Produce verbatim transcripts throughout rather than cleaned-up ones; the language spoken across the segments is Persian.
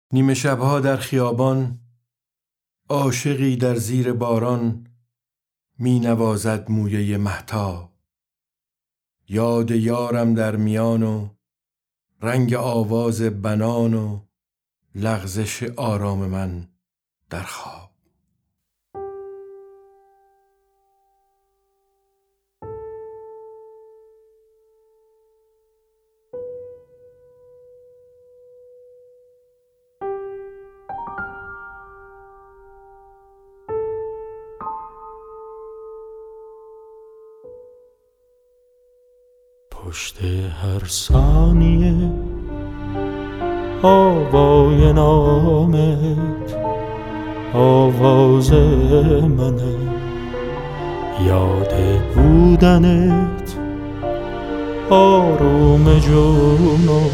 نیمه شبها در خیابان، عاشقی در زیر باران می نوازد مویه مهتاب. یاد یارم در میان و رنگ آواز بنان و لغزش آرام من در خواب. پشت هر ثانیه آوای نامت آواز منه، یاد بودنت آروم جون و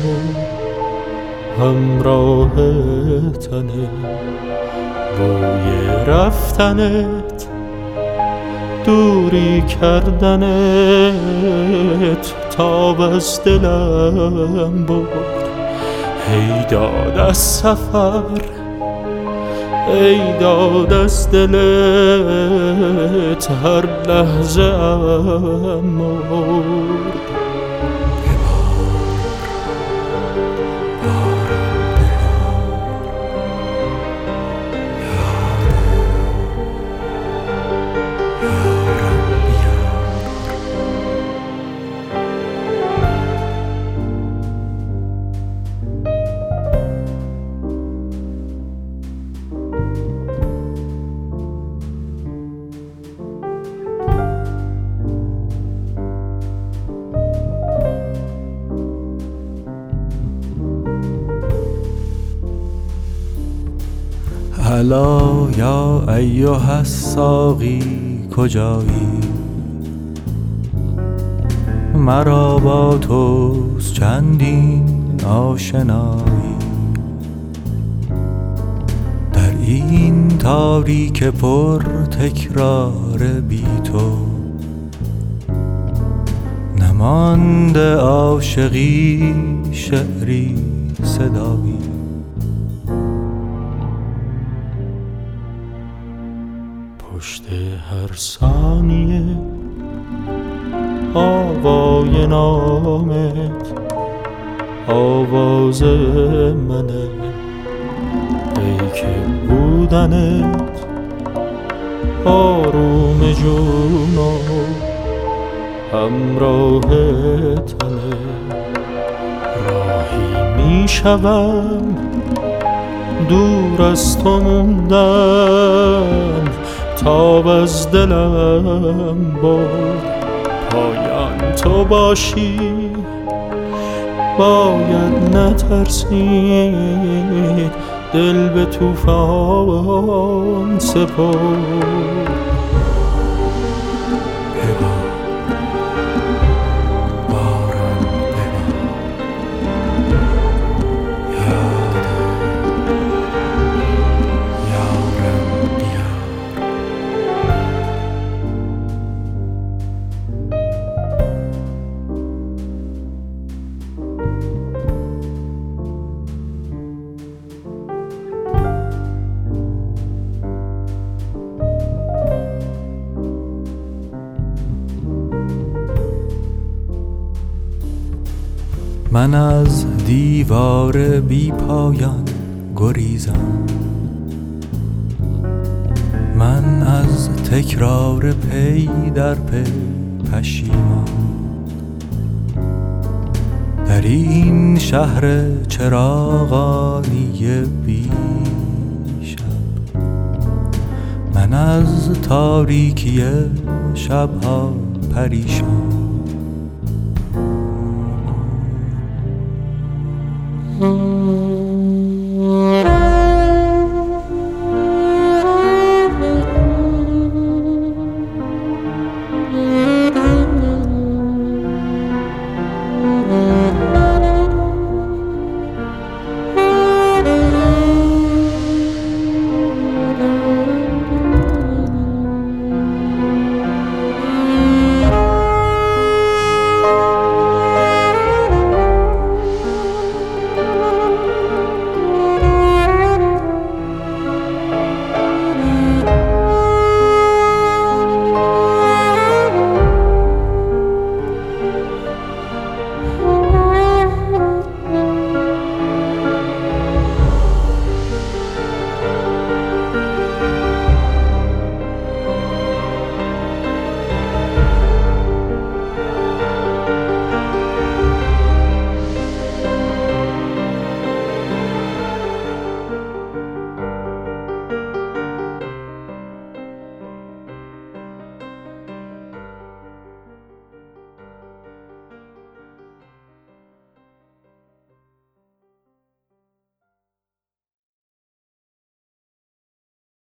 همراه تنه، بوی رفتنت دوری کردنت تاب از دلم برد. ای داد از سفر، ای داد از دلت هر لحظه ام مرد. هلا یا ایها الساقی کجایی؟ مرا با توست چندین آشنایی، در این تاریک پر تکرار بی تو نمانده عاشقی شعری صدایی. پشت هر ثانیه آوای نامت آواز منه، ای که بودنت آروم جون و همراه تنه، راهی می شوم دور از تو موندن تاب از دلم برد. پایان تو باشی باید نترسید، دل به طوفان سپرد. من از دیوار بی پایان گریزم، من از تکرار پی در پی پشیمان، در این شهر چراغانی بی شب، من از تاریکی شبها پریشان. Mm-hmm.